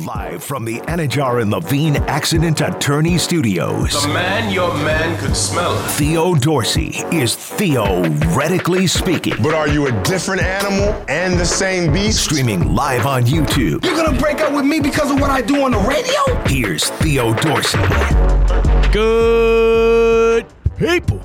Live from the Anajar and Levine Accident Attorney Studios. The man your man could smell it. Theo Dorsey is theoretically speaking. But are you a different animal and the same beast? Streaming live on YouTube. You're gonna break up with me because of what I do on the radio? Here's Theo Dorsey. Good people.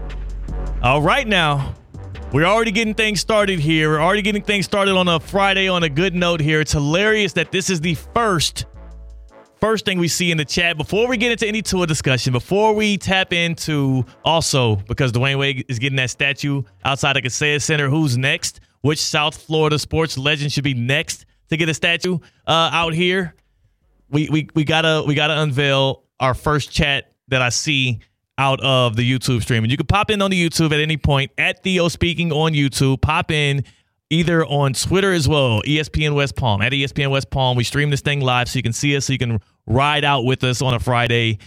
All right now. We're already getting things started here. We're already getting things started on a Friday on a good note here. It's hilarious that this is the first thing we see in the chat. Before we get into any Tua discussion, before we tap into also, because Dwayne Wade is getting that statue outside the Kaseya Center, who's next? Which South Florida sports legend should be next to get a statue out here? We gotta unveil our first chat that I see out of the YouTube stream. And you can pop in on the YouTube at any point at Theo Speaking on YouTube. Pop in either on Twitter as well, ESPN West Palm, at ESPN West Palm. We stream this thing live so you can see us, so you can ride out with us on a Friday.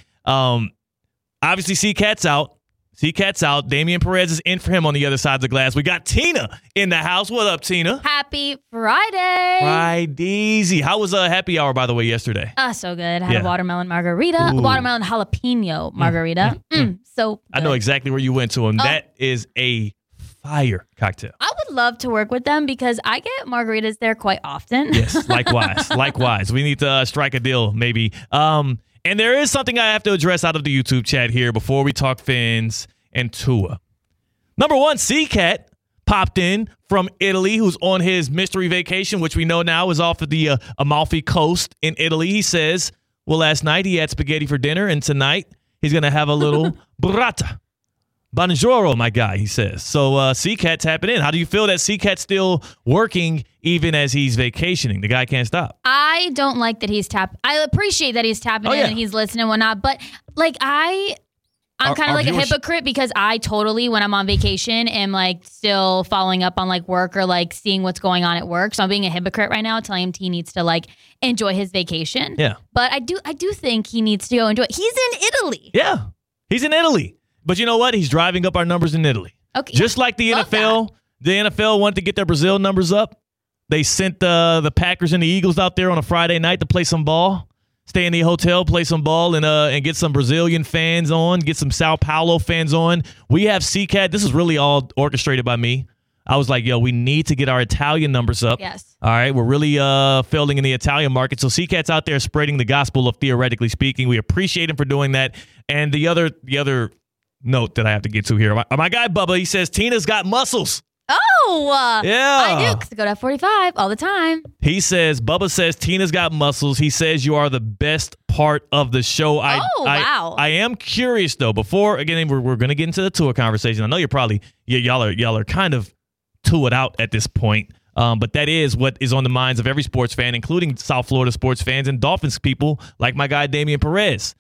Obviously, C-Cat's out. C-Cat's out. Damian Perez is in for him on the other side of the glass. We got Tina in the house. What up, Tina? Happy Friday. Friday. How was happy hour, by the way, yesterday? So good. I had a watermelon margarita, a watermelon jalapeno margarita. So good. I know exactly where you went to, and that is a fire cocktail. I would love to work with them because I get margaritas there quite often. Yes, likewise. Likewise. We need to strike a deal, maybe. And there is something I have to address out of the YouTube chat here before we talk Fins and Tua. Number one, C-Cat popped in from Italy, who's on his mystery vacation, which we know now is off of the Amalfi Coast in Italy. He says, well, last night he had spaghetti for dinner, and tonight he's going to have a little burrata. Buongiorno, my guy, he says. So C-Cat's tapping in. How do you feel that C-Cat's still working even as he's vacationing? The guy can't stop. I don't like that he's tapping. I appreciate that he's tapping in and he's listening and whatnot. But like I'm kind of like a hypocrite because I totally, when I'm on vacation, am like still following up on like work or like seeing what's going on at work. So I'm being a hypocrite right now, telling him he needs to like enjoy his vacation. Yeah. But I do think he needs to go enjoy it. He's in Italy. Yeah. He's in Italy. But you know what? He's driving up our numbers in Italy. Okay. Just like the NFL. The NFL wanted to get their Brazil numbers up. They sent the Packers and the Eagles out there on a Friday night to play some ball. Stay in the hotel, play some ball, and get some Brazilian fans on, get some Sao Paulo fans on. We have C-Cat. This is really all orchestrated by me. I was like, yo, we need to get our Italian numbers up. Yes. All right, we're really failing in the Italian market. So C-Cat's out there spreading the gospel of theoretically speaking. We appreciate him for doing that. And the other note that I have to get to here. My guy Bubba, he says Tina's got muscles. Oh, yeah. I do, because I go to F45 all the time. Bubba says Tina's got muscles. He says you are the best part of the show. Wow. I am curious though. Before again, we're going to get into the Tua conversation. I know you're probably y'all are kind of Tua'd out at this point. But that is what is on the minds of every sports fan, including South Florida sports fans and Dolphins people like my guy Damian Perez.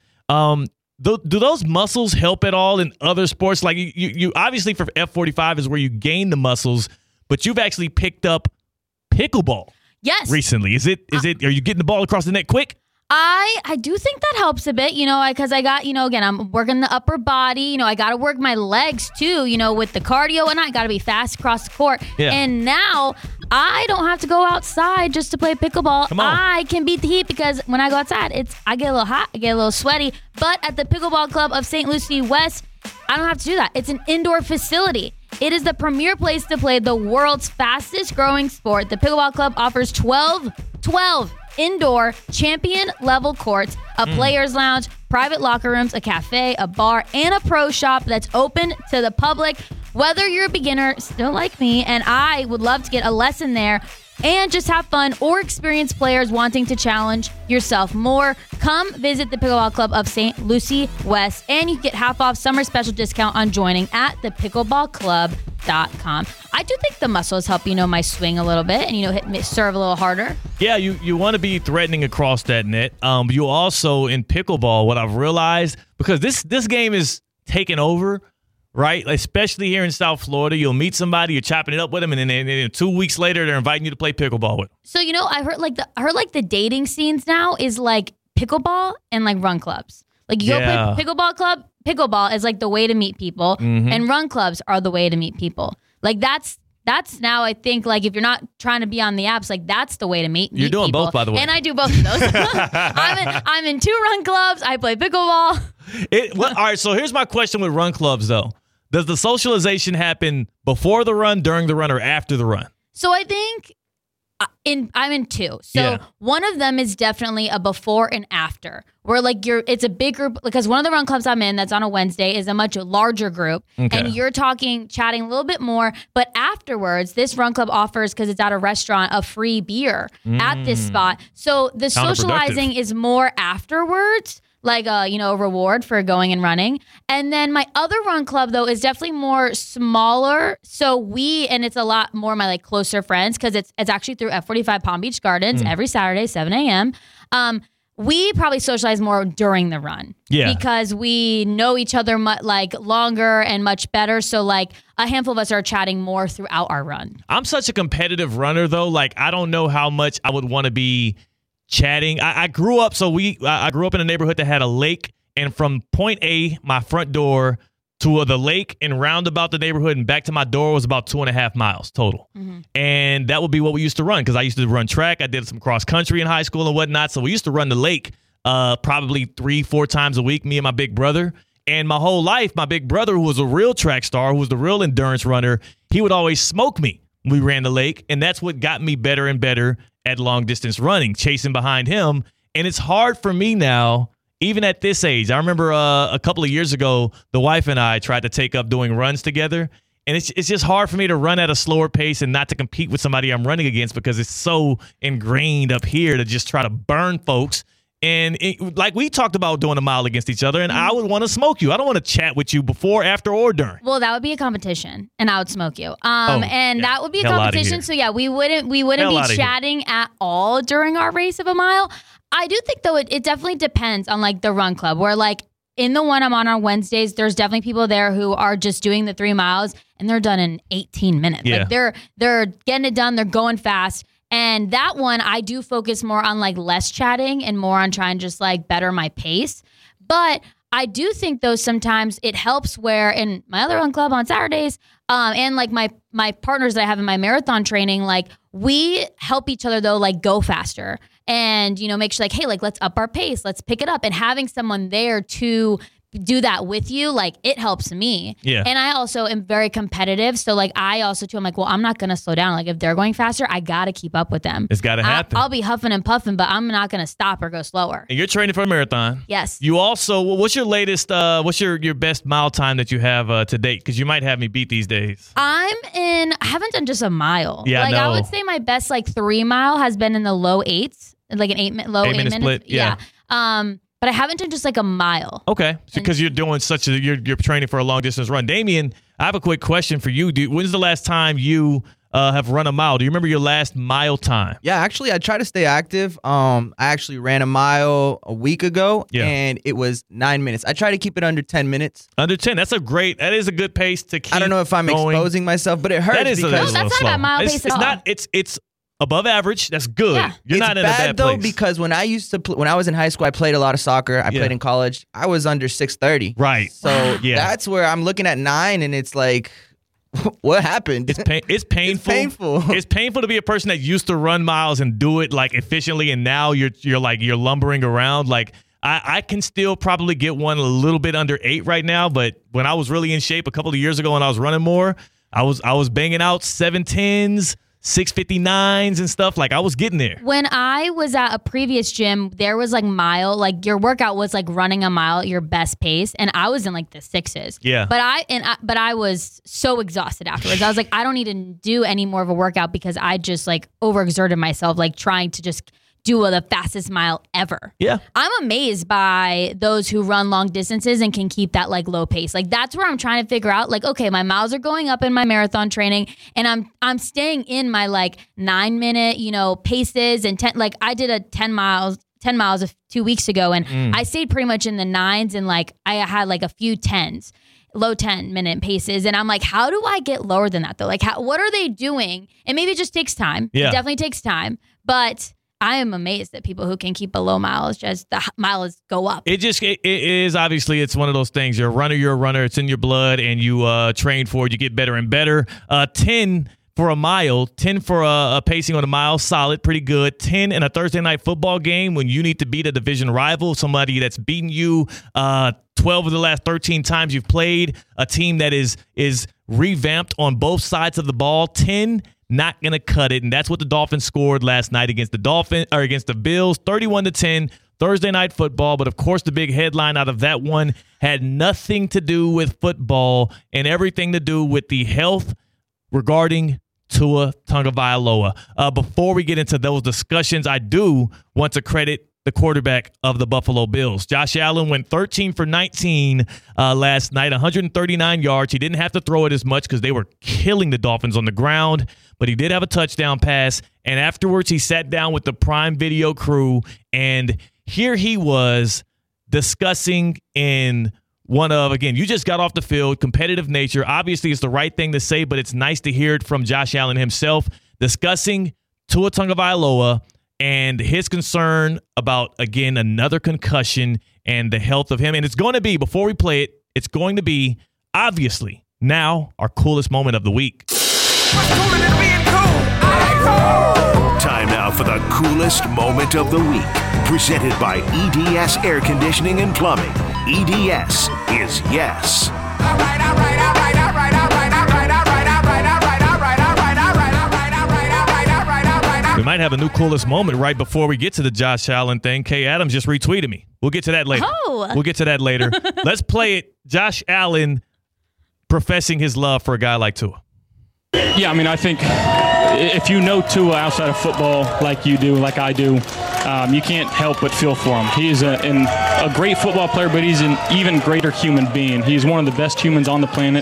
Do those muscles help at all in other sports? Like you obviously for F45 is where you gain the muscles, but you've actually picked up pickleball. Yes. Recently. Are you getting the ball across the net quick? I do think that helps a bit, because I got, again, I'm working the upper body, I got to work my legs too, with the cardio and I got to be fast across the court. Yeah. And now I don't have to go outside just to play pickleball. I can beat the heat because when I go outside, I get a little hot, I get a little sweaty. But at the Pickleball Club of St. Lucie West, I don't have to do that. It's an indoor facility. It is the premier place to play the world's fastest growing sport. The Pickleball Club offers 12 indoor champion level courts, a player's lounge, private locker rooms, a cafe, a bar, and a pro shop that's open to the public. Whether you're a beginner, still like me, and I would love to get a lesson there and just have fun, or experienced players wanting to challenge yourself more, come visit the Pickleball Club of St. Lucie West, and you get half off summer special discount on joining at thepickleballclub.com. I do think the muscles help, my swing a little bit and, serve a little harder. Yeah, you want to be threatening across that net. You also, in pickleball, what I've realized, because this game is taking over, right? Especially here in South Florida, you'll meet somebody, you're chopping it up with them, and then 2 weeks later, they're inviting you to play pickleball with them. So, I heard the dating scenes now is like pickleball and like run clubs. Like you go play pickleball club. Pickleball is like the way to meet people, and run clubs are the way to meet people. Like that's that's now, I think, like, if you're not trying to be on the apps, like, that's the way to meet You're doing people. both, by the way. And I do both of those. I'm in 2 run clubs. I play pickleball. All right, so here's my question with run clubs, though. Does the socialization happen before the run, during the run, or after the run? So I think I'm in 2. So one of them is definitely a before and after, where like it's a big group, because one of the run clubs I'm in that's on a Wednesday is a much larger group, and you're chatting a little bit more. But afterwards, this run club offers, because it's at a restaurant, a free beer at this spot. So the socializing is more afterwards, like a reward for going and running. And then my other run club, though, is definitely more smaller. So and it's a lot more my like closer friends, because it's actually through F45 Palm Beach Gardens every Saturday, 7 a.m. We probably socialize more during the run, because we know each other longer and much better. So like a handful of us are chatting more throughout our run. I'm such a competitive runner, though. Like, I don't know how much I would want to be chatting. I grew up I grew up in a neighborhood that had a lake, and from point A, my front door, to the lake and roundabout the neighborhood and back to my door was about 2.5 miles total. And that would be what we used to run, because I used to run track. I did some cross country in high school and whatnot. So we used to run the lake probably 3-4 times a week, me and my big brother. And my whole life, my big brother, who was a real track star, who was the real endurance runner, he would always smoke me when we ran the lake. And that's what got me better and better at long distance running, chasing behind him. And it's hard for me now, even at this age. I remember a couple of years ago, the wife and I tried to take up doing runs together. And it's just hard for me to run at a slower pace and not to compete with somebody I'm running against, because it's so ingrained up here to just try to burn folks. And like we talked about doing a mile against each other, and I would want to smoke you. I don't want to chat with you before, after, or during. Well, that would be a competition, and I would smoke you. That would be a competition. So yeah, we wouldn't be chatting at all during our race of a mile. I do think, though, it definitely depends on like the run club, where like in the one I'm on Wednesdays, there's definitely people there who are just doing the 3 miles and they're done in 18 minutes. Yeah. Like they're getting it done. They're going fast. And that one, I do focus more on like less chatting and more on trying to just like better my pace. But I do think, though, sometimes it helps where in my other run club on Saturdays, and like my partners that I have in my marathon training, like we help each other, though, like go faster and, make sure like, hey, like let's up our pace, let's pick it up. And having someone there to do that with you, like it helps me. Yeah. And I also am very competitive. So like I also too, I'm like, well, I'm not going to slow down. Like if they're going faster, I got to keep up with them. It's got to happen. I'll be huffing and puffing, but I'm not going to stop or go slower. And you're training for a marathon. Yes. You also, what's your latest, what's your best mile time that you have to date? Because you might have me beat these days. I haven't done just a mile. Yeah, like no. I would say my best like 3 mile has been in the low 8s, like an 8 minute split. Yeah. But I haven't done just like a mile. Okay. Because you're doing you're training for a long distance run. Damian, I have a quick question for you. When's the last time you have run a mile? Do you remember your last mile time? Yeah, actually, I try to stay active. I actually ran a mile a week ago, and it was 9 minutes. I try to keep it under 10 minutes. Under 10. That is a good pace to keep. I don't know if I'm going. Exposing myself, but it hurts. That's not a mile pace at all. It's above average. That's good. Yeah. You're not in a bad though, place. because when I used to when I was in high school, I played a lot of soccer. I played in college. I was under 6:30. Right. So that's where I'm looking at 9, and it's like, what happened? It's painful. It's painful. It's painful to be a person that used to run miles and do it like efficiently, and now you're lumbering around. Like I can still probably get one a little bit under 8 right now, but when I was really in shape a couple of years ago and I was running more, I was banging out 7:10s. 6:59s and stuff. Like I was getting there. When I was at a previous gym, there was like mile, like your workout was like running a mile at your best pace, and I was in like the 6s. Yeah. But I was so exhausted afterwards. I was like, I don't need to do any more of a workout because I just like overexerted myself, like trying to just do the fastest mile ever. Yeah. I'm amazed by those who run long distances and can keep that like low pace. Like that's where I'm trying to figure out like, okay, my miles are going up in my marathon training and I'm staying in my like 9 minute, paces and 10, like I did a 10 miles 2 weeks ago and I stayed pretty much in the 9s and like I had like a few 10s. Low 10-minute paces. And I'm like, how do I get lower than that though? Like what are they doing? And maybe it just takes time. Yeah. It definitely takes time. But I am amazed at people who can keep a low mileage as the mileage go up. It is obviously, it's one of those things. You're a runner. It's in your blood and you train for it. You get better and better. 10 for a mile, 10 for a pacing on a mile, solid, pretty good. 10 in a Thursday night football game when you need to beat a division rival, somebody that's beaten you 12 of the last 13 times you've played, a team that is revamped on both sides of the ball. 10, not going to cut it, and that's what the Dolphins scored last night against the Bills, 31-10. Thursday night football, but of course the big headline out of that one had nothing to do with football and everything to do with the health regarding Tua Tagovailoa. Before we get into those discussions, I do want to credit the quarterback of the Buffalo Bills. Josh Allen went 13 for 19 last night, 139 yards. He didn't have to throw it as much because they were killing the Dolphins on the ground, but he did have a touchdown pass, and afterwards he sat down with the Prime Video crew, and here he was discussing in one of, again, you just got off the field, competitive nature. Obviously, it's the right thing to say, but it's nice to hear it from Josh Allen himself, discussing Tua Tagovailoa and his concern about, again, another concussion and the health of him. And it's going to be, before we play it, it's going to be, obviously, now our coolest moment of the week. Time now for the coolest moment of the week. Presented by EDS Air Conditioning and Plumbing. EDS is yes. We might have a new coolest moment right before we get to the Josh Allen thing. Kay Adams just retweeted me. We'll get to that later. Oh. We'll get to that later. Let's play it. Josh Allen professing his love for a guy like Tua. Yeah, I mean, I think if you know Tua outside of football like you do, like I do, you can't help but feel for him. He is a great football player, but he's an even greater human being. He's one of the best humans on the planet.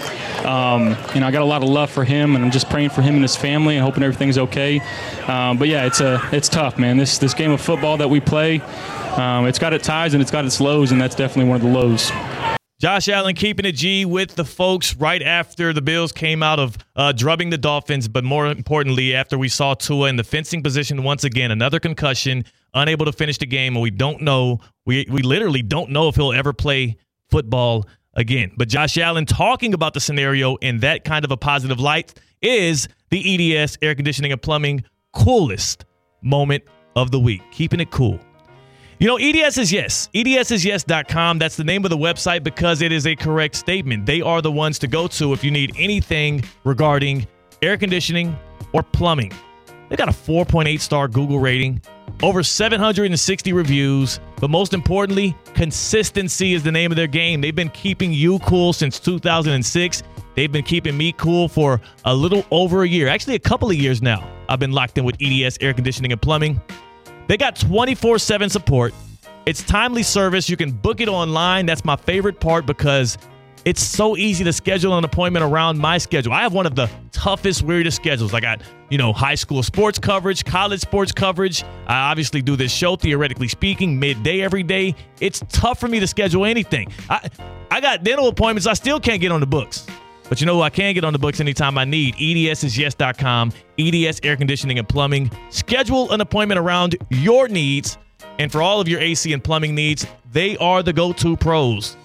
I got a lot of love for him, and I'm just praying for him and his family and hoping everything's okay. But yeah, it's tough, man. This game of football that we play, it's got its highs and it's got its lows, and that's definitely one of the lows. Josh Allen keeping it G with the folks right after the Bills came out of drubbing the Dolphins, but more importantly, after we saw Tua in the fencing position once again, another concussion, unable to finish the game, and we don't know, we literally don't know if he'll ever play football again. But Josh Allen talking about the scenario in that kind of a positive light is the EDS Air Conditioning and Plumbing coolest moment of the week. Keeping it cool. You know, EDS is yes. EDSisyes.com. That's the name of the website because it is a correct statement. They are the ones to go to if you need anything regarding air conditioning or plumbing. They got a 4.8 star Google rating, over 760 reviews, but most importantly, consistency is the name of their game. They've been keeping you cool since 2006. They've been keeping me cool for a little over a year. Actually, a couple of years now. I've been locked in with EDS Air Conditioning and Plumbing. They got 24/7 support. It's timely service. You can book it online. That's my favorite part because it's so easy to schedule an appointment around my schedule. I have one of the toughest, weirdest schedules. I got, high school sports coverage, college sports coverage. I obviously do this show, theoretically speaking, midday every day. It's tough for me to schedule anything. I got dental appointments I still can't get on the books. But you know who I can get on the books anytime I need? EDSisyes.com, EDS Air Conditioning and Plumbing. Schedule an appointment around your needs. And for all of your AC and plumbing needs, they are the go-to pros.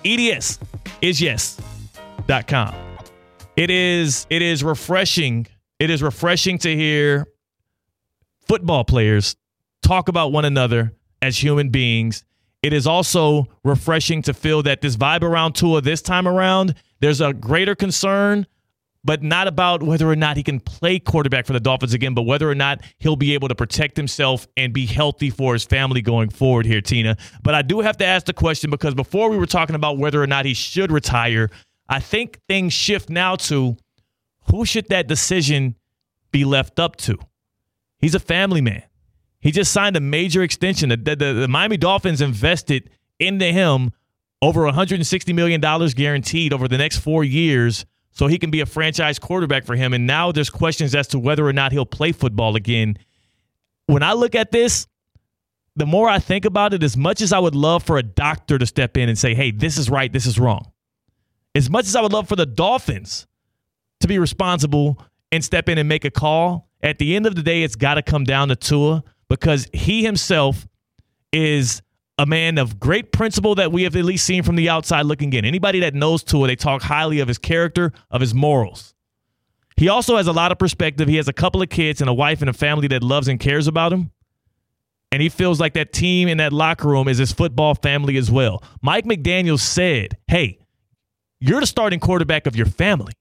EDSisyes.com. It is refreshing. It is refreshing to hear football players talk about one another as human beings. It is also refreshing to feel that this vibe around Tua this time around, there's a greater concern, but not about whether or not he can play quarterback for the Dolphins again, but whether or not he'll be able to protect himself and be healthy for his family going forward here, Tina. But I do have to ask the question because before we were talking about whether or not he should retire, I think things shift now to who should that decision be left up to? He's a family man. He just signed a major extension. The Miami Dolphins invested into him over $160 million guaranteed over the next 4 years so he can be a franchise quarterback for him. And now there's questions as to whether or not he'll play football again. When I look at this, the more I think about it, as much as I would love for a doctor to step in and say, hey, this is right, this is wrong. As much as I would love for the Dolphins to be responsible and step in and make a call, at the end of the day, it's got to come down to Tua because he himself is a man of great principle that we have at least seen from the outside looking in. Anybody that knows Tua, they talk highly of his character, of his morals. He also has a lot of perspective. He has a couple of kids and a wife and a family that loves and cares about him. And he feels like that team in that locker room is his football family as well. Mike McDaniel said, hey, you're the starting quarterback of your family.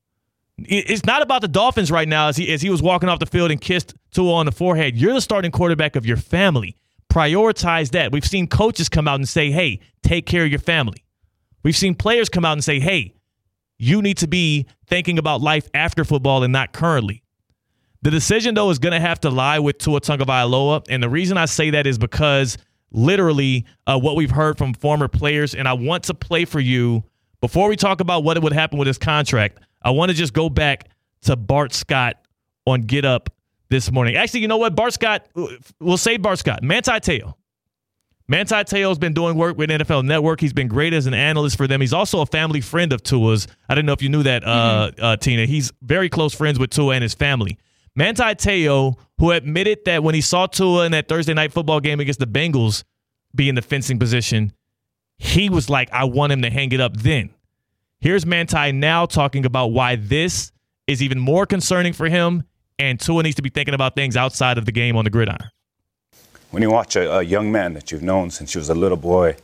It's not about the Dolphins right now as he was walking off the field and kissed Tua on the forehead. You're the starting quarterback of your family. Prioritize that. We've seen coaches come out and say, hey, take care of your family. We've seen players come out and say, hey, you need to be thinking about life after football and not currently. The decision, though, is going to have to lie with Tua Tagovailoa. And the reason I say that is because literally what we've heard from former players, and I want to play for you, before we talk about what would happen with his contract, I want to just go back to Bart Scott on Get Up this morning. Actually, you know what? Bart Scott, we'll save Bart Scott. Manti Te'o. Manti Te'o's been doing work with NFL Network. He's been great as an analyst for them. He's also a family friend of Tua's. I didn't know if you knew that, Tina. He's very close friends with Tua and his family. Manti Te'o, who admitted that when he saw Tua in that Thursday night football game against the Bengals be in the fencing position, he was like, I want him to hang it up then. Here's Manti now talking about why this is even more concerning for him, and Tua needs to be thinking about things outside of the game on the gridiron. When you watch a young man that you've known since you was a little boy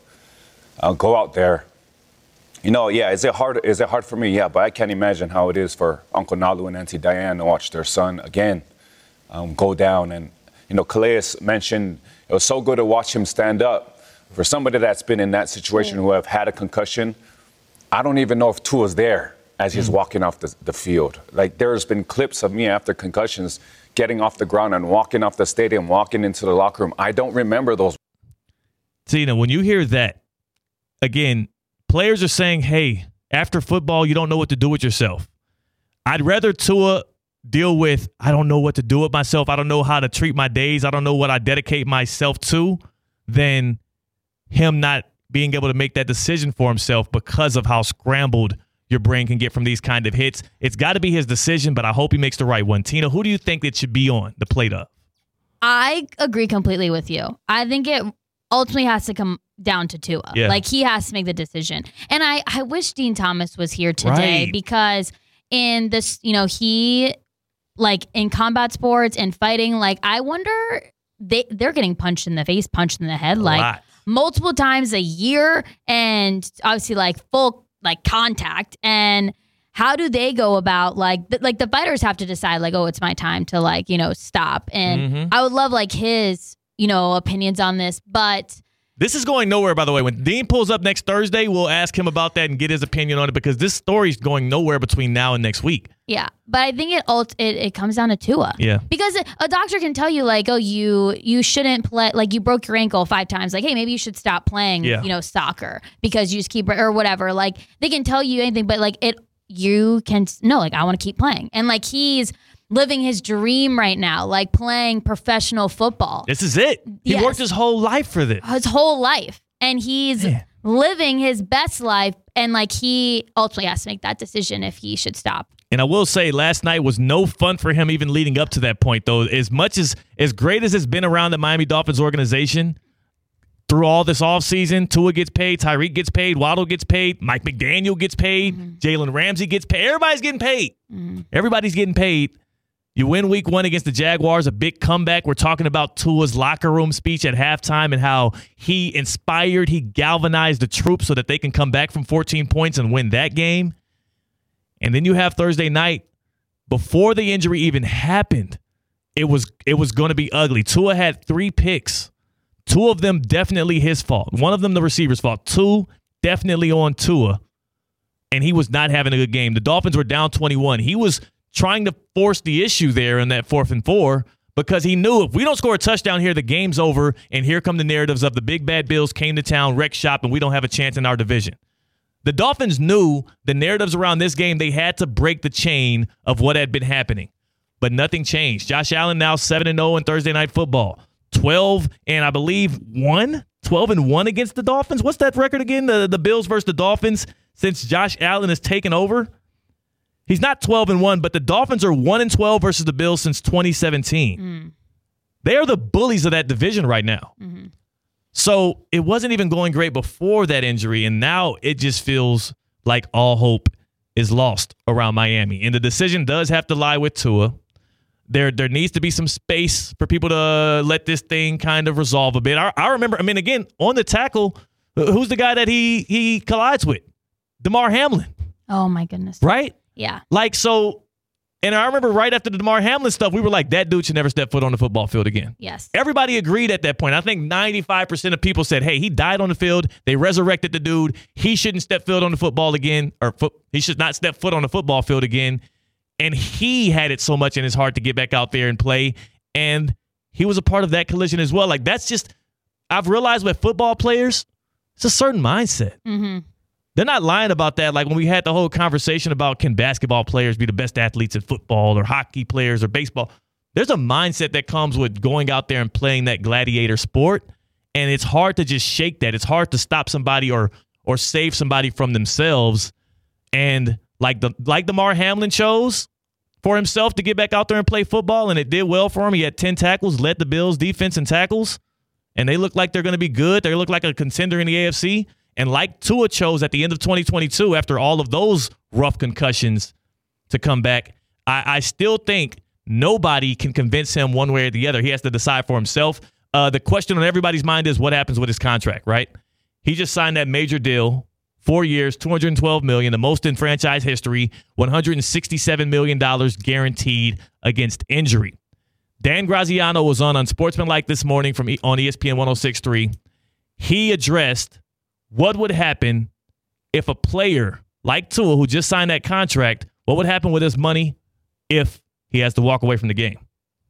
go out there, you know, yeah, is it hard for me? Yeah, but I can't imagine how it is for Uncle Nalu and Auntie Diane to watch their son again go down. And, you know, Calais mentioned it was so good to watch him stand up. For somebody that's been in that situation who have had a concussion, I don't even know if Tua's there as he's walking off the field. Like, there's been clips of me after concussions getting off the ground and walking off the stadium, walking into the locker room. I don't remember those. Tina, when you hear that, again, players are saying, hey, after football, you don't know what to do with yourself. I'd rather Tua deal with, I don't know what to do with myself. I don't know how to treat my days. I don't know what I dedicate myself to, than him not being able to make that decision for himself because of how scrambled your brain can get from these kind of hits. It's got to be his decision, but I hope he makes the right one. Tina, who do you think it should be on the plate of? I agree completely with you. I think it ultimately has to come down to Tua. Yeah. Like, he has to make the decision. And I wish Dean Thomas was here today because in this, you know, he, like, in combat sports and fighting, like, I wonder, they're getting punched in the face, punched in the head, like, multiple times a year, and obviously, like, full, like, contact. And how do they go about, like the fighters have to decide, like, oh, it's my time to, like, you know, stop. And I would love, like, his, you know, opinions on this, but this is going nowhere, by the way. When Dean pulls up next Thursday, we'll ask him about that and get his opinion on it, because this story's going nowhere between now and next week. Yeah, but I think it comes down to Tua. Yeah. Because a doctor can tell you, like, oh, you shouldn't play, like, you broke your ankle 5 times. Like, hey, maybe you should stop playing, you know, soccer because you just keep, or whatever. Like, they can tell you anything, but, like, you can, no, like, I want to keep playing. And, like, he's living his dream right now, like, playing professional football. This is it. He worked his whole life for this. His whole life. And he's living his best life. And, like, he ultimately has to make that decision if he should stop. And I will say, last night was no fun for him even leading up to that point, though. As much as great as it's been around the Miami Dolphins organization through all this offseason, Tua gets paid, Tyreek gets paid, Waddle gets paid, Mike McDaniel gets paid, Jalen Ramsey gets paid. Everybody's getting paid. Everybody's getting paid. You win week 1 against the Jaguars, a big comeback. We're talking about Tua's locker room speech at halftime and how he galvanized the troops so that they can come back from 14 points and win that game. And then you have Thursday night, before the injury even happened, it was going to be ugly. Tua had 3 picks. 2 of them definitely his fault. 1 of them the receiver's fault. 2 definitely on Tua. And he was not having a good game. The Dolphins were down 21. He was trying to force the issue there in that 4th and 4 because he knew if we don't score a touchdown here, the game's over, and here come the narratives of the big bad Bills came to town, wrecked shop, and we don't have a chance in our division. The Dolphins knew the narratives around this game, they had to break the chain of what had been happening, but nothing changed. Josh Allen now 7-0 in Thursday Night Football, 12 and I believe 12-1 against the Dolphins. What's that record again? The Bills versus the Dolphins since Josh Allen has taken over. He's not 12-1, but the Dolphins are 1-12 versus the Bills since 2017. They are the bullies of that division right now. So it wasn't even going great before that injury, and now it just feels like all hope is lost around Miami. And the decision does have to lie with Tua. There needs to be some space for people to let this thing kind of resolve a bit. I remember, again, on the tackle, who's the guy that he collides with? Damar Hamlin. Oh, my goodness. Right? Yeah. And I remember right after the Damar Hamlin stuff, we were like, that dude should never step foot on the football field again. Yes. Everybody agreed at that point. I think 95% of people said, hey, he died on the field. They resurrected the dude. He shouldn't step foot on the football again, he should not step foot on the football field again. And he had it so much in his heart to get back out there and play. And he was a part of that collision as well. Like, that's just, I've realized with football players, it's a certain mindset. Mm-hmm. They're not lying about that. Like when we had the whole conversation about can basketball players be the best athletes in football or hockey players or baseball, there's a mindset that comes with going out there and playing that gladiator sport. And it's hard to just shake that. It's hard to stop somebody or save somebody from themselves. And like Damar Hamlin chose for himself to get back out there and play football, and it did well for him. He had 10 tackles, led the Bills' defense in tackles, and they look like they're going to be good. They look like a contender in the AFC. And like Tua chose at the end of 2022, after all of those rough concussions to come back, I still think nobody can convince him one way or the other. He has to decide for himself. The question on everybody's mind is what happens with his contract, right? He just signed that major deal, 4 years, $212 million, the most in franchise history, $167 million guaranteed against injury. Dan Graziano was on Unsportsmanlike this morning on ESPN 106.3. He addressed what would happen if a player like Tua, who just signed that contract, what would happen with his money if he has to walk away from the game?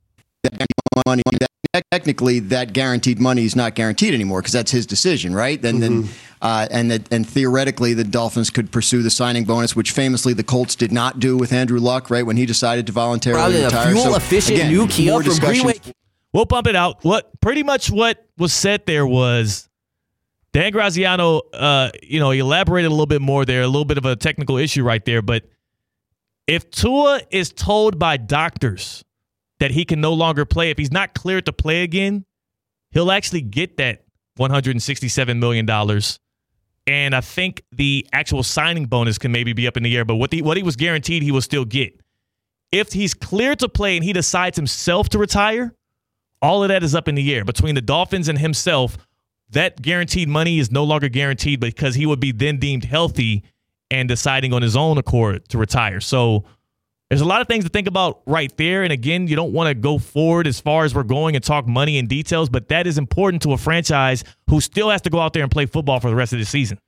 Technically, that guaranteed money is not guaranteed anymore because that's his decision, right? And theoretically, the Dolphins could pursue the signing bonus, which famously the Colts did not do with Andrew Luck, right, when he decided to voluntarily retire. Probably a fuel-efficient new Kia from Greenway. We'll bump it out. What was said there was Dan Graziano, he elaborated a little bit more there, a little bit of a technical issue right there. But if Tua is told by doctors that he can no longer play, if he's not cleared to play again, he'll actually get that $167 million. And I think the actual signing bonus can maybe be up in the air. But what he was guaranteed he will still get. If he's cleared to play and he decides himself to retire, all of that is up in the air. Between the Dolphins and himself, that guaranteed money is no longer guaranteed because he would be then deemed healthy and deciding on his own accord to retire. So there's a lot of things to think about right there. And again, you don't want to go forward as far as we're going and talk money and details, but that is important to a franchise who still has to go out there and play football for the rest of the season.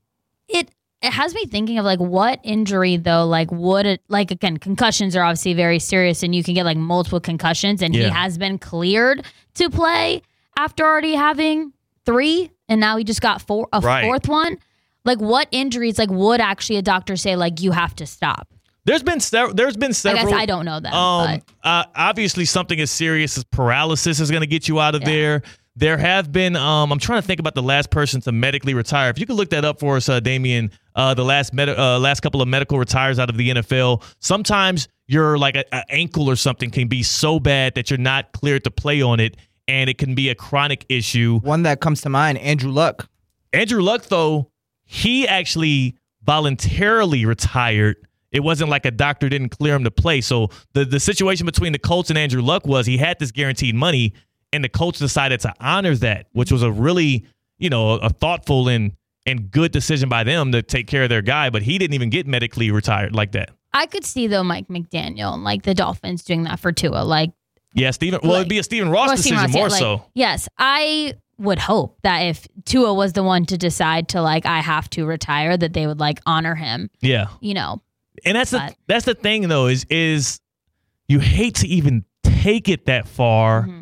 It has me thinking of what injury though, would it, again, concussions are obviously very serious and you can get multiple concussions and he has been cleared to play after already having 3 and now he just got fourth one. What injuries would actually a doctor say you have to stop? There's been several. I guess I don't know that. Obviously, something as serious as paralysis is going to get you out of there. There have been. I'm trying to think about the last person to medically retire. If you could look that up for us, Damian. The last couple of medical retires out of the NFL. Sometimes your an ankle or something can be so bad that you're not cleared to play on it, and it can be a chronic issue. One that comes to mind, Andrew Luck. Andrew Luck, though, he actually voluntarily retired. It wasn't like a doctor didn't clear him to play. So the situation between the Colts and Andrew Luck was he had this guaranteed money, and the Colts decided to honor that, which was a really, a thoughtful and good decision by them to take care of their guy. But he didn't even get medically retired like that. I could see, though, Mike McDaniel and the Dolphins doing that for Tua. Yeah, Stephen. Well, it'd be a Stephen Ross decision more so. Yes, I would hope that if Tua was the one to decide to I have to retire, that they would honor him. Yeah, And that's the thing though is you hate to even take it that far. Mm-hmm.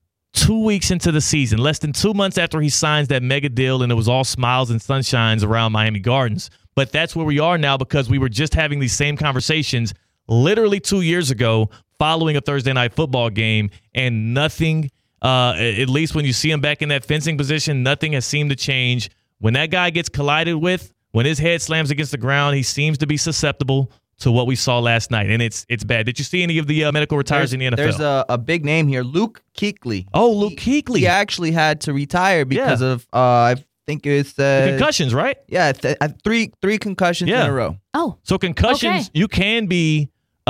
2 weeks into the season, less than 2 months after he signs that mega deal, and it was all smiles and sunshines around Miami Gardens. But that's where we are now because we were just having these same conversations literally 2 years ago following a Thursday night football game, and nothing, at least when you see him back in that fencing position, nothing has seemed to change. When that guy gets collided with, when his head slams against the ground, he seems to be susceptible to what we saw last night, and it's bad. Did you see any of the medical retires in the NFL? There's a big name here, Luke Kuechly. Oh, Luke Kuechly. He actually had to retire because of, I think it's concussions, right? Yeah, three concussions in a row. Oh, so concussions, you can be,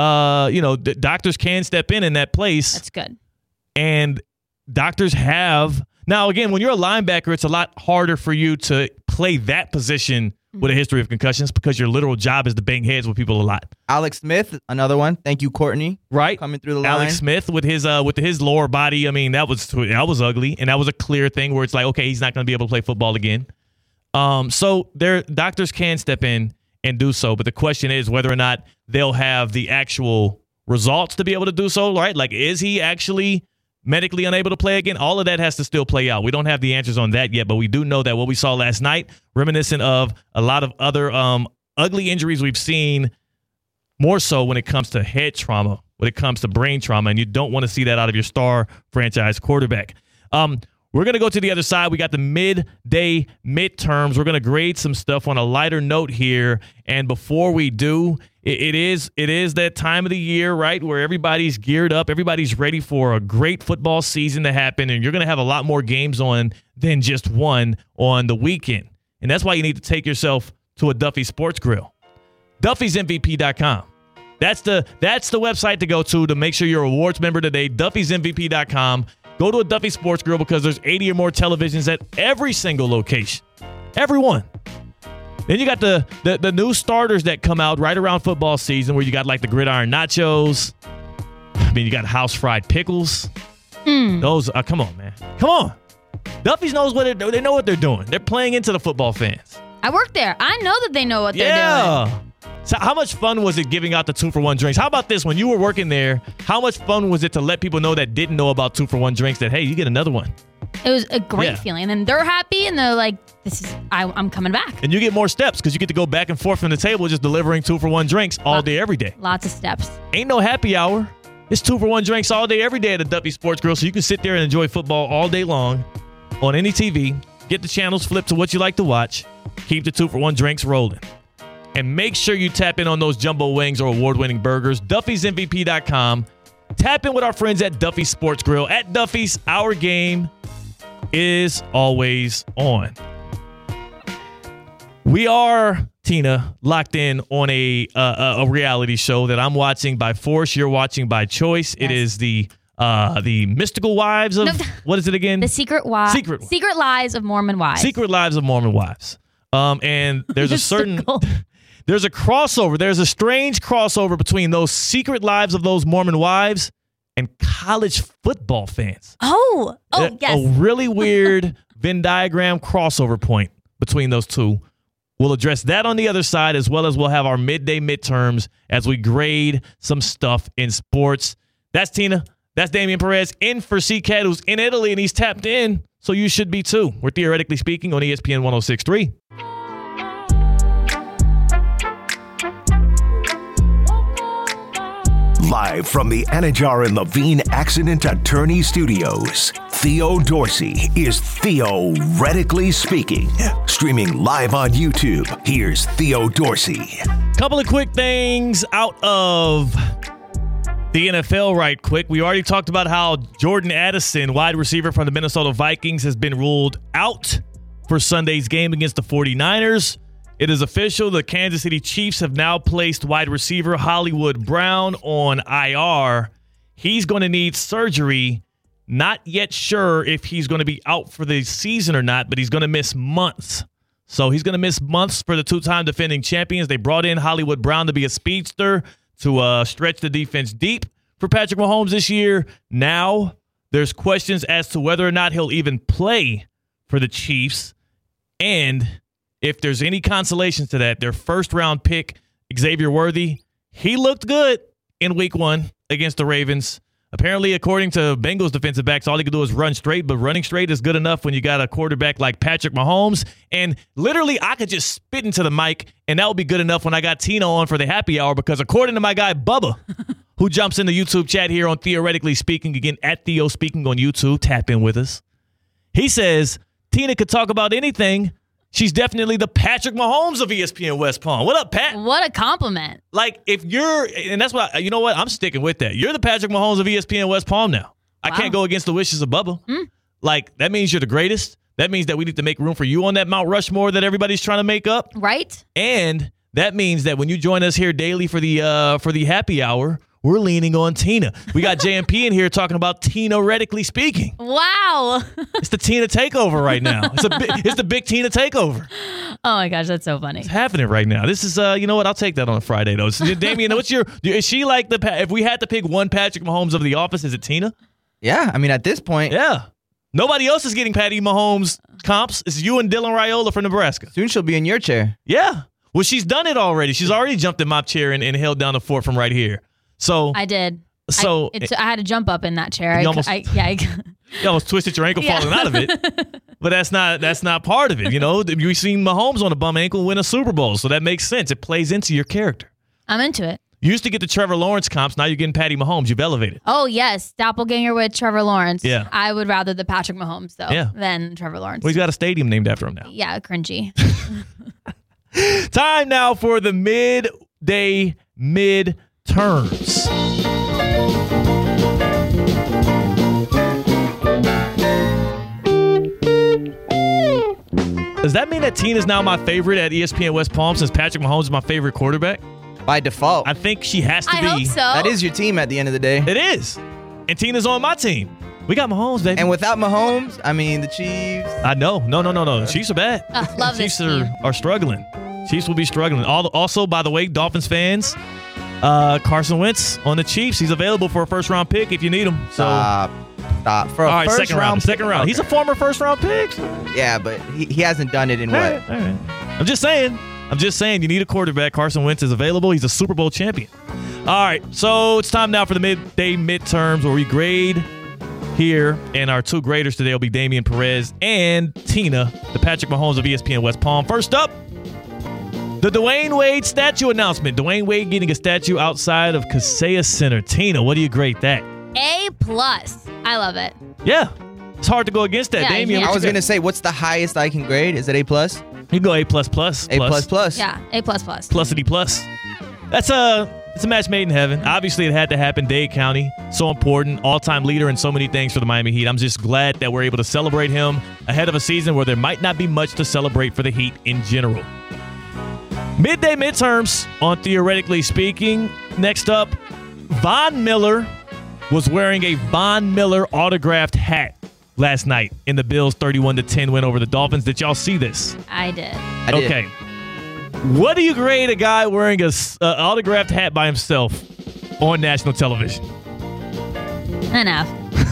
doctors can step in that place. That's good. And doctors have now. Again, when you're a linebacker, it's a lot harder for you to play that position with a history of concussions because your literal job is to bang heads with people a lot. Alex Smith, another one. Thank you, Courtney. Right, coming through the line. Alex Smith with his lower body. I mean, that was ugly, and that was a clear thing where it's like, okay, he's not going to be able to play football again. So their doctors can step in and do so, but the question is whether or not they'll have the actual results to be able to do so. Right, like is he actually medically unable to play again? All of that has to still play out. We don't have the answers on that yet, but we do know that what we saw last night, reminiscent of a lot of other ugly injuries we've seen, more so when it comes to head trauma, when it comes to brain trauma, and you don't want to see that out of your star franchise quarterback. We're going to go to the other side. We got the midday midterms. We're going to grade some stuff on a lighter note here. And before we do, it is that time of the year, right, where everybody's geared up. Everybody's ready for a great football season to happen. And you're going to have a lot more games on than just one on the weekend. And that's why you need to take yourself to a Duffy Sports Grill. Duffy'sMVP.com. That's the website to go to make sure you're a awards member today. Duffy'sMVP.com. Go to a Duffy Sports Grill because there's 80 or more televisions at every single location. Every one. Then you got the new starters that come out right around football season where you got like the gridiron nachos. I mean, you got house fried pickles. Those, come on, man. Come on. Duffy's knows what they know what they're doing. They're playing into the football fans. I work there. I know that they know what they're doing. So how much fun was it giving out the 2-for-1 drinks? How about this? When you were working there, how much fun was it to let people know that didn't know about 2-for-1 drinks that, hey, you get another one? It was a great feeling. And they're happy and they're like, I'm coming back. And you get more steps because you get to go back and forth from the table just delivering 2-for-1 drinks all day, every day. Lots of steps. Ain't no happy hour. It's 2-for-1 drinks all day, every day at the Duffy Sports Grill. So you can sit there and enjoy football all day long on any TV. Get the channels flipped to what you like to watch. Keep the 2-for-1 drinks rolling. And make sure you tap in on those jumbo wings or award-winning burgers. Duffy'sMVP.com. Tap in with our friends at Duffy Sports Grill. At Duffy's, our game is always on. We are, Tina, locked in on a reality show that I'm watching by force. You're watching by choice. Yes. It is the Mystical Wives of, what is it again? The Secret Lives of Mormon Wives. Secret Lives of Mormon Wives. And there's a certain... There's a crossover. There's a strange crossover between those secret lives of those Mormon wives and college football fans. Oh, yes. A really weird Venn diagram crossover point between those two. We'll address that on the other side, as well as we'll have our midday midterms as we grade some stuff in sports. That's Tina. That's Damian Perez in for C-Cat, who's in Italy, and he's tapped in, so you should be too. We're Theoretically Speaking on ESPN 106.3. Live from the Anajar and Levine Accident Attorney Studios, Theo Dorsey is Theoretically Speaking. Streaming live on YouTube, here's Theo Dorsey. Couple of quick things out of the NFL right quick. We already talked about how Jordan Addison, wide receiver from the Minnesota Vikings, has been ruled out for Sunday's game against the 49ers. It is official. The Kansas City Chiefs have now placed wide receiver Hollywood Brown on IR. He's going to need surgery. Not yet sure if he's going to be out for the season or not, but he's going to miss months. So he's going to miss months for the two-time defending champions. They brought in Hollywood Brown to be a speedster to stretch the defense deep for Patrick Mahomes this year. Now there's questions as to whether or not he'll even play for the Chiefs. And if there's any consolation to that, their first-round pick, Xavier Worthy, he looked good in Week 1 against the Ravens. Apparently, according to Bengals defensive backs, all he could do is run straight, but running straight is good enough when you got a quarterback like Patrick Mahomes. And literally, I could just spit into the mic, and that would be good enough when I got Tina on for the happy hour, because according to my guy Bubba, who jumps in the YouTube chat here on Theoretically Speaking, again, at Theo Speaking on YouTube, tap in with us. He says, Tina could talk about anything. She's definitely the Patrick Mahomes of ESPN West Palm. What up, Pat? What a compliment. Like, if you're, and that's what, you know what? I'm sticking with that. You're the Patrick Mahomes of ESPN West Palm now. I can't go against the wishes of Bubba. Like, that means you're the greatest. That means that we need to make room for you on that Mount Rushmore that everybody's trying to make up. Right. And that means that when you join us here daily for the happy hour, we're leaning on Tina. We got JMP in here talking about Tina Radically Speaking. Wow. It's the Tina takeover right now. It's the big Tina takeover. Oh my gosh, that's so funny. It's happening right now. This is, you know what? I'll take that on a Friday though. So, Damien, is she like if we had to pick one Patrick Mahomes of the office, is it Tina? Yeah, I mean at this point. Yeah. Nobody else is getting Patty Mahomes comps. It's you and Dylan Raiola from Nebraska. Soon she'll be in your chair. Yeah. Well, she's done it already. She's already jumped in my chair and held down the fort from right here. So I did. So I had to jump up in that chair. You almost twisted your ankle falling out of it. But that's not part of it. You know, you've seen Mahomes on a bum ankle win a Super Bowl, so that makes sense. It plays into your character. I'm into it. You used to get the Trevor Lawrence comps. Now you're getting Patty Mahomes. You've elevated. Oh, yes. Doppelganger with Trevor Lawrence. Yeah. I would rather the Patrick Mahomes, though, than Trevr Lawrence. Well, he's got a stadium named after him now. Yeah, cringy. Time now for the midday midterms. Does that mean that Tina's now my favorite at ESPN West Palm since Patrick Mahomes is my favorite quarterback? By default. I think she has to be. I hope so. That is your team at the end of the day. It is. And Tina's on my team. We got Mahomes, baby. And without Mahomes, I mean, the Chiefs. I know. No. The Chiefs are bad. Love Chiefs this are struggling. Chiefs will be struggling. Also, by the way, Dolphins fans, Carson Wentz on the Chiefs. He's available for a first-round pick if you need him. So. Stop. For a second round. Okay. He's a former first-round pick. Yeah, but he hasn't done it in all right. I'm just saying, you need a quarterback. Carson Wentz is available. He's a Super Bowl champion. All right, so it's time now for the midday midterms where we grade here, and our two graders today will be Damian Perez and Tina, the Patrick Mahomes of ESPN West Palm. First up, the Dwayne Wade statue announcement. Dwayne Wade getting a statue outside of Kaseya Center. Tina, what do you grade that? A+. I love it. Yeah. It's hard to go against that, Damian. I was going to say, what's the highest I can grade? Is it A+? You can go A++. A++. Yeah, A++. Plusity plus. It's a match made in heaven. Obviously, it had to happen. Dade County, so important. All-time leader in so many things for the Miami Heat. I'm just glad that we're able to celebrate him ahead of a season where there might not be much to celebrate for the Heat in general. Midday midterms on Theoretically Speaking. Next up, Von Miller was wearing a Von Miller autographed hat last night in the Bills' 31-10 win over the Dolphins. Did y'all see this? I did. Okay. What do you grade a guy wearing an autographed hat by himself on national television? Enough.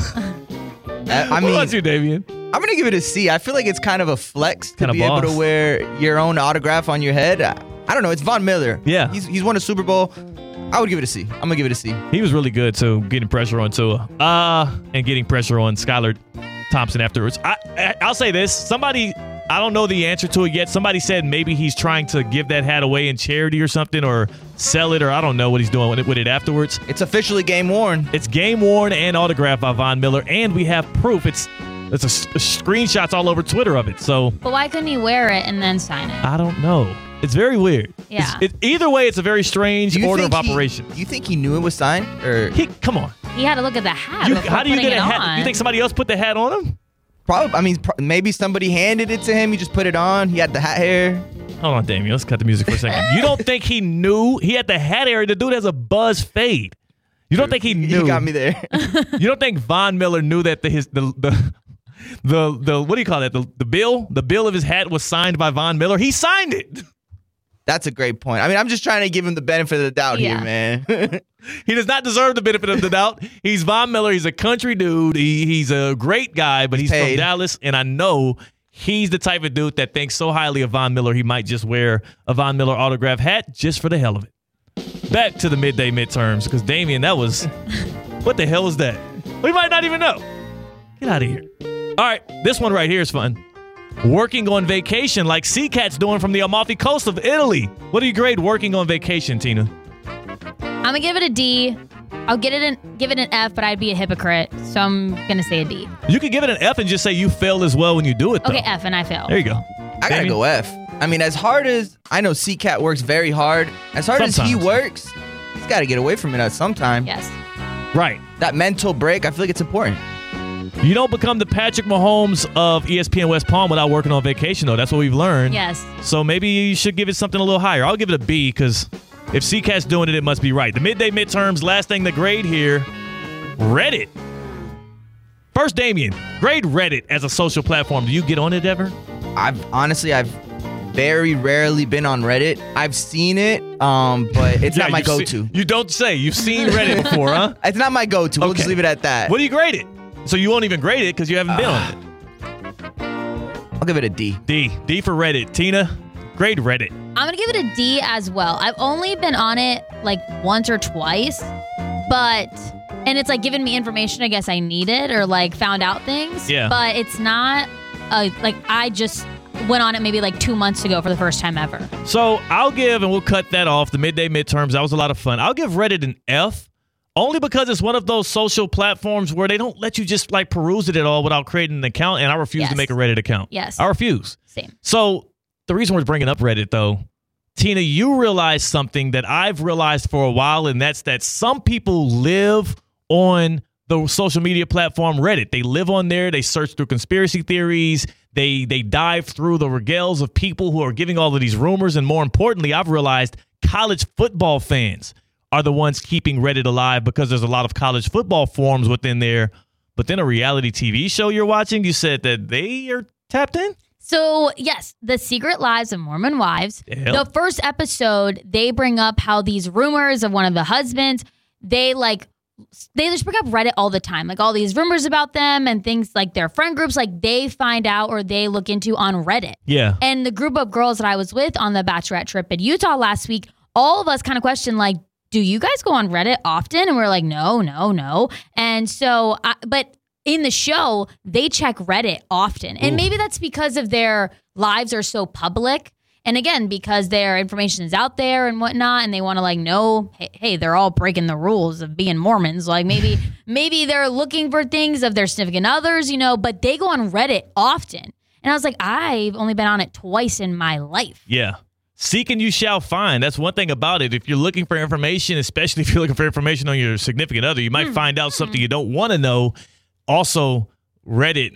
I mean, what about you, Damian? I'm going to give it a C. I feel like it's kind of a flex to be able to wear your own autograph on your head. I don't know. It's Von Miller. Yeah. He's won a Super Bowl. I would give it a C. I'm going to give it a C. He was really good, too, getting pressure on Tua and getting pressure on Skylar Thompson afterwards. I'll say this. Somebody, I don't know the answer to it yet. Somebody said maybe he's trying to give that hat away in charity or something or sell it, or I don't know what he's doing with it afterwards. It's officially game worn. It's game worn and autographed by Von Miller, and we have proof. It's screenshots all over Twitter of it. So, but why couldn't he wear it and then sign it? I don't know. It's very weird. Yeah. Either way, it's a very strange order of operations. Do you think he knew it was signed? Or come on. He had to look at the hat. How do you get a hat? On. You think somebody else put the hat on him? Probably. I mean, maybe somebody handed it to him. He just put it on. He had the hat hair. Hold on, Damien. Let's cut the music for a second. You don't think he knew? He had the hat hair. The dude has a buzz fade. You don't think he knew? He got me there. You don't think Von Miller knew that the what do you call that? The bill of his hat was signed by Von Miller. He signed it. That's a great point. I mean, I'm just trying to give him the benefit of the doubt here, man. He does not deserve the benefit of the doubt. He's Von Miller. He's a country dude. He's a great guy, but he's from Dallas, and I know he's the type of dude that thinks so highly of Von Miller, he might just wear a Von Miller autograph hat just for the hell of it. Back to the midday midterms, because Damien, that was, what the hell is that? We might not even know. Get out of here. All right, this one right here is fun. Working on vacation like Sea-Cat's doing from the Amalfi Coast of Italy. What do you grade working on vacation, Tina? I'm going to give it a D. I'll give it an F, but I'd be a hypocrite, so I'm going to say a D. You could give it an F and just say you fail as well when you do it, though. Okay, F, and I fail. There you go. I got to go F. I mean, as hard as I know Sea-Cat works very hard, as hard as he works, he's got to get away from it at some time. Yes. Right. That mental break, I feel like it's important. You don't become the Patrick Mahomes of ESPN West Palm without working on vacation, though. That's what we've learned. Yes. So maybe you should give it something a little higher. I'll give it a B because if CCAT's doing it, it must be right. The midday midterms, last thing to grade here, Reddit. First, Damien, grade Reddit as a social platform. Do you get on it ever? I've very rarely been on Reddit. I've seen it, but it's not my go-to. You don't say. You've seen Reddit before, huh? It's not my go-to. We'll just leave it at that. What do you grade it? So you won't even grade it because you haven't been on it. I'll give it a D. D for Reddit. Tina, grade Reddit. I'm going to give it a D as well. I've only been on it like once or twice, and it's like giving me information I guess I needed or like found out things. Yeah. But it's not like I just went on it maybe like 2 months ago for the first time ever. So I'll give, and we'll cut that off, the midday midterms. That was a lot of fun. I'll give Reddit an F, only because it's one of those social platforms where they don't let you just like peruse it at all without creating an account, and I refuse to make a Reddit account. Yes. I refuse. Same. So the reason we're bringing up Reddit, though, Tina, you realize something that I've realized for a while, and that's that some people live on the social media platform Reddit. They live on there. They search through conspiracy theories. They dive through the regales of people who are giving all of these rumors. And more importantly, I've realized college football fans are the ones keeping Reddit alive because there's a lot of college football forums within there. But then a reality TV show you're watching, you said that they are tapped in? So, yes, The Secret Lives of Mormon Wives. The first episode, they bring up how these rumors of one of the husbands, they just bring up Reddit all the time. Like all these rumors about them and things like their friend groups, like they find out or they look into on Reddit. Yeah. And the group of girls that I was with on the bachelorette trip in Utah last week, all of us kind of questioned like, do you guys go on Reddit often? And we're like, no. And so, but in the show, they check Reddit often. And maybe that's because of their lives are so public. And again, because their information is out there and whatnot, and they want to like know, hey, they're all breaking the rules of being Mormons. Like maybe they're looking for things of their significant others, but they go on Reddit often. And I was like, I've only been on it twice in my life. Yeah. Seek and you shall find. That's one thing about it. If you're looking for information, especially if you're looking for information on your significant other, you might find out something you don't want to know. Also, Reddit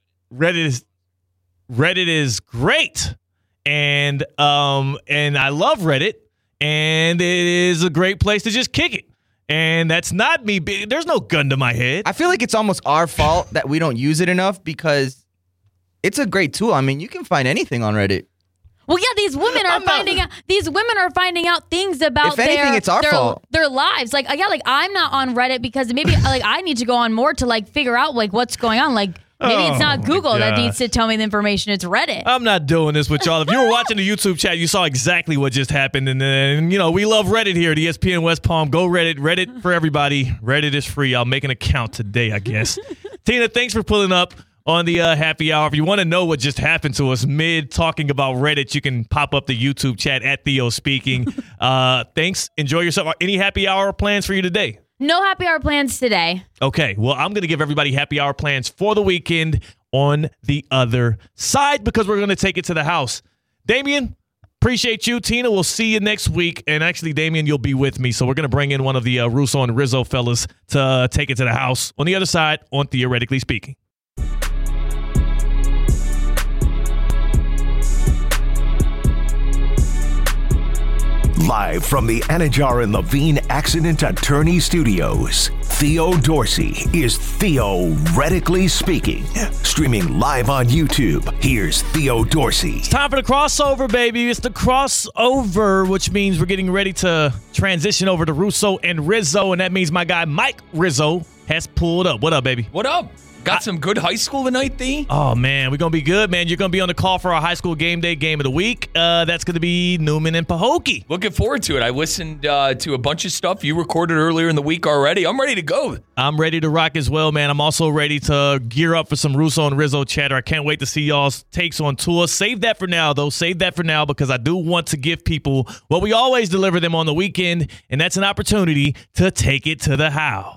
is great. And I love Reddit, and it is a great place to just kick it. And that's not me. There's no gun to my head. I feel like it's almost our fault that we don't use it enough because it's a great tool. I mean, you can find anything on Reddit. Well, yeah, these women are finding out things about it's our fault. Their lives. Like, yeah, like I'm not on Reddit because maybe like I need to go on more to like figure out like what's going on. Like maybe it's not Google that needs to tell me the information. It's Reddit. I'm not doing this with y'all. If you were watching the YouTube chat, you saw exactly what just happened. And then, we love Reddit here at ESPN West Palm. Go Reddit. Reddit for everybody. Reddit is free. I'll make an account today, I guess. Tina, thanks for pulling up on the happy hour. If you want to know what just happened to us mid talking about Reddit, you can pop up the YouTube chat at Theo Speaking. Thanks. Enjoy yourself. Any happy hour plans for you today? No happy hour plans today. Okay. Well, I'm going to give everybody happy hour plans for the weekend on the other side because we're going to take it to the house. Damien, appreciate you. Tina, we'll see you next week. And actually, Damien, you'll be with me. So we're going to bring in one of the Russo and Rizzo fellas to take it to the house on the other side on Theoretically Speaking. Live from the Anajar and Levine Accident Attorney Studios, Theo Dorsey is Theoretically Speaking. Streaming live on YouTube, here's Theo Dorsey. It's time for the crossover, baby. It's the crossover, which means we're getting ready to transition over to Russo and Rizzo, and that means my guy Mike Rizzo has pulled up. What up, baby? What up? Got some good high school tonight, Thee? Oh, man. We're going to be good, man. You're going to be on the call for our high school game day game of the week. That's going to be Newman and Pahokee. Looking forward to it. I listened to a bunch of stuff you recorded earlier in the week already. I'm ready to go. I'm ready to rock as well, man. I'm also ready to gear up for some Russo and Rizzo chatter. I can't wait to see y'all's takes on tour. Save that for now, though. Save that for now because I do want to give people what we always deliver them on the weekend, and that's an opportunity to take it to the house.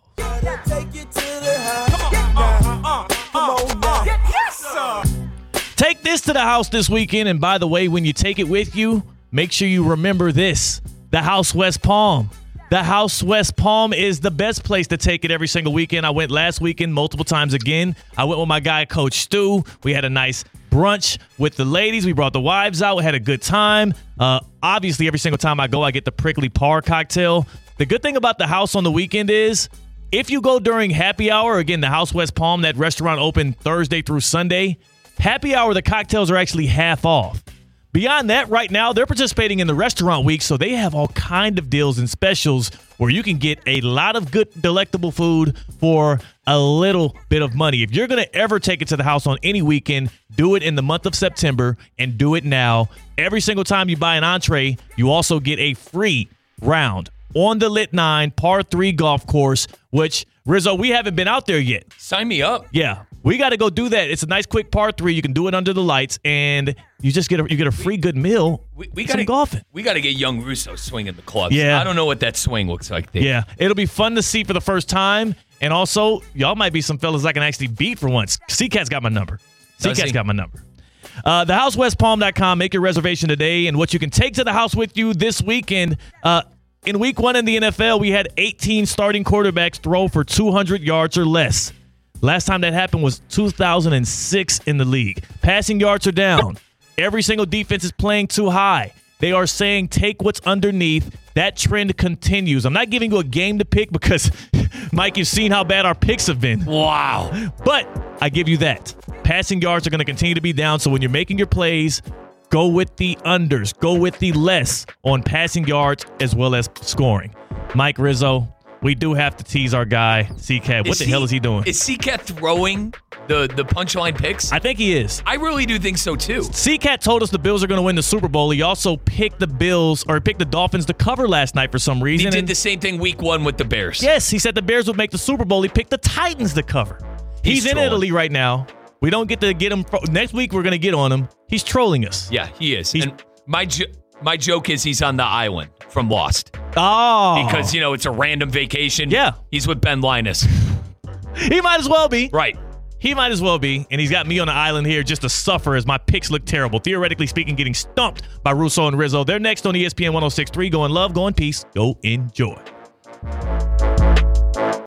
Take this to the house this weekend, and by the way, when you take it with you, make sure you remember this. The House West Palm. The House West Palm is the best place to take it every single weekend. I went last weekend multiple times again. I went with my guy, Coach Stu. We had a nice brunch with the ladies. We brought the wives out. We had a good time. Obviously, every single time I go, I get the prickly par cocktail. The good thing about the house on the weekend is if you go during happy hour, again, the House West Palm, that restaurant open Thursday through Sunday, happy hour, the cocktails are actually half off. Beyond that, right now, they're participating in the restaurant week, so they have all kind of deals and specials where you can get a lot of good, delectable food for a little bit of money. If you're going to ever take it to the house on any weekend, do it in the month of September and do it now. Every single time you buy an entree, you also get a free round on the Lit 9 Par 3 golf course, which, Rizzo, we haven't been out there yet. Sign me up. Yeah. We got to go do that. It's a nice, quick par 3. You can do it under the lights, and you just get a free good meal. We got to golfing. We got to get young Russo swinging the clubs. Yeah, I don't know what that swing looks like there. Yeah, it'll be fun to see for the first time, and also y'all might be some fellas I can actually beat for once. C-Cat's got my number. C-Cat's got my number. TheHouseWestPalm.com. Make your reservation today, and what you can take to the house with you this weekend. In week 1 in the NFL, we had 18 starting quarterbacks throw for 200 yards or less. Last time that happened was 2006 in the league. Passing yards are down. Every single defense is playing too high. They are saying take what's underneath. That trend continues. I'm not giving you a game to pick because, Mike, you've seen how bad our picks have been. Wow. But I give you that. Passing yards are going to continue to be down, so when you're making your plays, go with the unders. Go with the less on passing yards as well as scoring. Mike Rizzo, we do have to tease our guy, C-Cat. What the hell is he doing? Is C-Cat throwing the punchline picks? I think he is. I really do think so, too. C-Cat told us the Bills are going to win the Super Bowl. He also picked the Dolphins to cover last night for some reason. He did the same thing week 1 with the Bears. Yes, he said the Bears would make the Super Bowl. He picked the Titans to cover. He's in Italy right now. We don't get to get him. Next week, we're going to get on him. He's trolling us. Yeah, he is. And my joke is he's on the island from Lost. Oh. Because, it's a random vacation. Yeah. He's with Ben Linus. He might as well be. Right. He might as well be. And he's got me on the island here just to suffer as my picks look terrible. Theoretically speaking, getting stumped by Russo and Rizzo. They're next on ESPN 106.3. Go in love, go in peace, go enjoy.